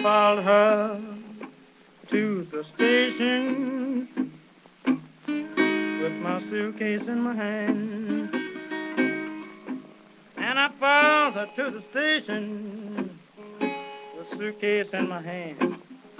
followed her to the station with my suitcase in my hand. And I followed her to the station with the suitcase in my hand.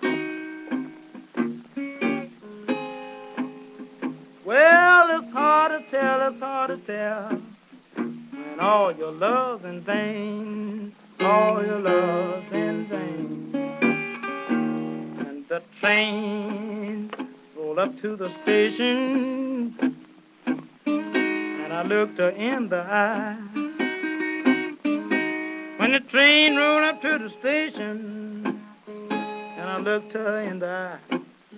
Well, it's hard to tell, it's hard to tell. And all your love's in vain, all your love's in vain. And the train rolled up to the station, and I looked her in the eye. When the train rolled up to the station, and I looked her in the eye.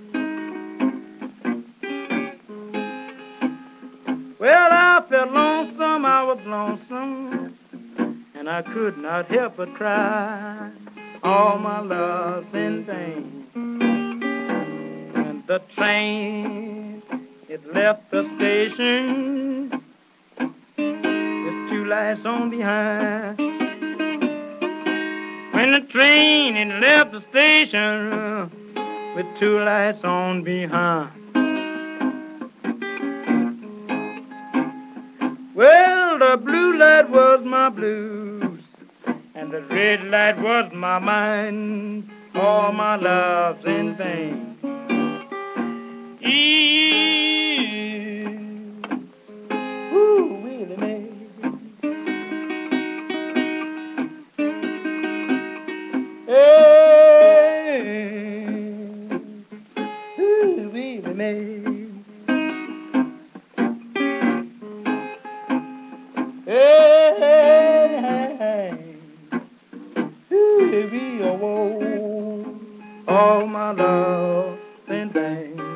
Well, I felt lonesome, I was lonesome, and I could not help but cry. All my love's in vain. And the train, it left the station with two lights on behind. When the train, it left the station with two lights on behind. Well, the blue light was my blues, and the red light was my mind. All my love's in vain. Ooh, Willie Mae. Hey, ooh, Willie Mae. Hey, hey, hey. Ooh, baby, oh, all my love in vain.